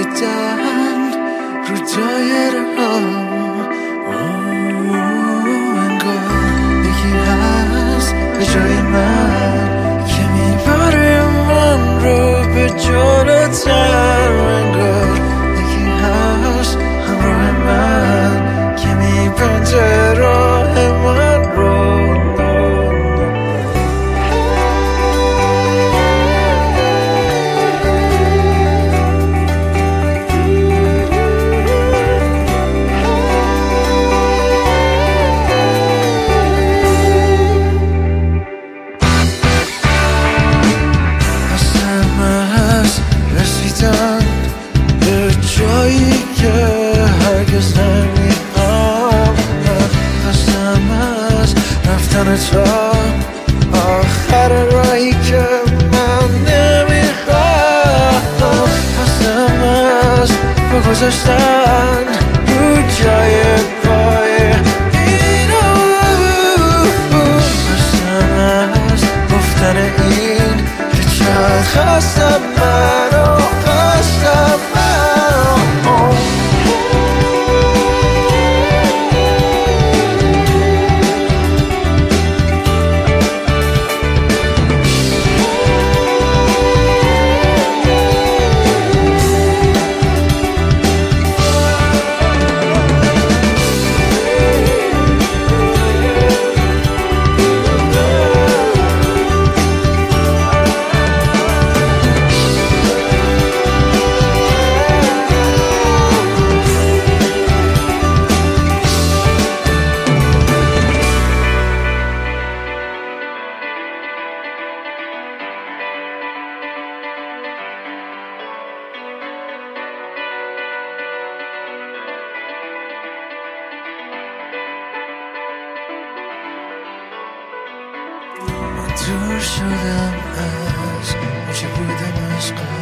خوابیدن رو دایره ها. انگار یکی هست به جای من که میبره من رو به جلوتر. انگار یکی هست همراه من که میبنده راه من رو. به جایی که هرگز نمیام. خستم از رفتن تا آخر راهی که من نمیخوام. خستم از بگذاشتن رو جای پای اینو. خستم از گفتن این که چقدر خستم منو. دور شدم از اونچه بودم از قبل.